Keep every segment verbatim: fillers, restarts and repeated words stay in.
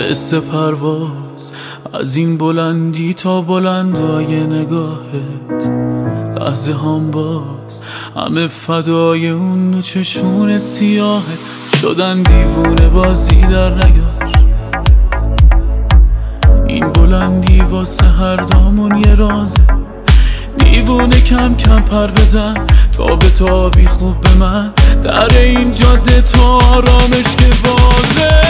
قصه پرواز از این بلندی تا بلندای نگاهت، لحظه هم باز همه فدای اون دو چشمون سیاهت. شدن دیوونه بازی در نیار، این بلندی واسه هر دامون یه رازه. دیوونه کم کم پر بزن تا به تابی خوب به من، در این جاده تا آرامش که بازه.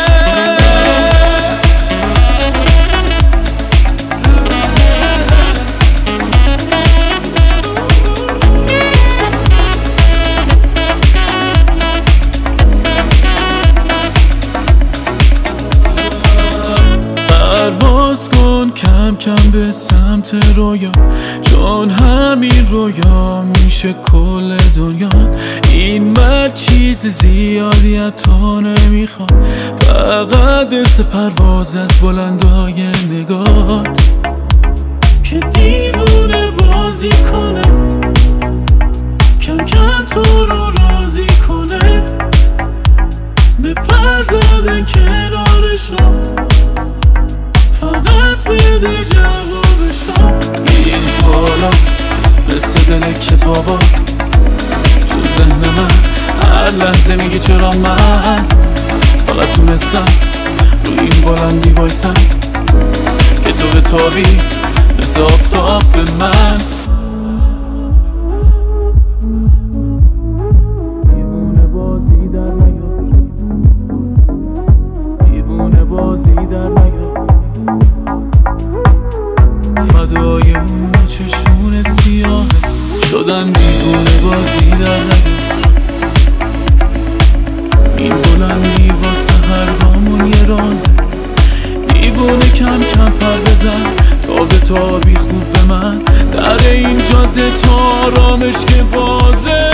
پرواز کن کم کم به سمت رویا، چون همین رویا میشه کل دنیا. این من چیز زیادی حتی نمیخوام، فقط دست پرواز از بلندای نگات که دیوونه بازی کنه، کم کم تو رو راضی کنه، به پر زدن کنارشو فقط بده جوابشو. این سوالا مثل دل کتابا تو ذهن من هر لحظه میگی چرا من فقط تونستم روی این بلندی وایسم که تو بتابی مثل آفتاب به من. دیوونه بازی در نیار، دیوونه بازی در نیار، فدای اون چشمون سیاه شدن دیوونه بازی در نیار. این بلندی واسه هر دامون یه رازه. دیوونه کم کم پر بزن تا به تابی خوب به من، در این جاده تا آرامش که بازه.